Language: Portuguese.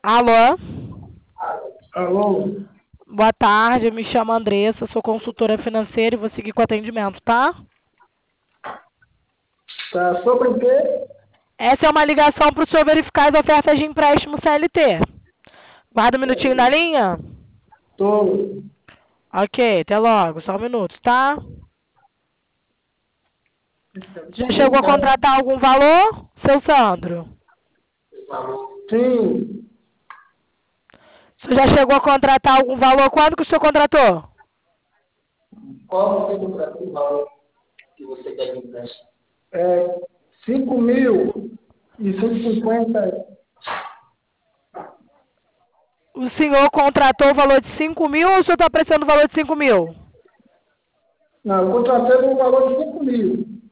Alô? Alô? Boa tarde, eu me chamo Andressa, sou consultora financeira e vou seguir com o atendimento, tá? Tá sobre o quê? Essa é uma ligação para o senhor verificar as ofertas de empréstimo CLT. Guarda um minutinho na linha? Tô. Ok, até logo, só um minuto, tá? Já chegou a contratar algum valor, seu Sandro? Sim. O senhor já chegou a contratar algum valor? Quando que o senhor contratou? Qual você contratou o valor que você quer de empréstimo? 5.150. O senhor contratou o valor de 5 mil ou o senhor está precisando do valor de 5 mil? Não, eu contratei no valor de 5.000.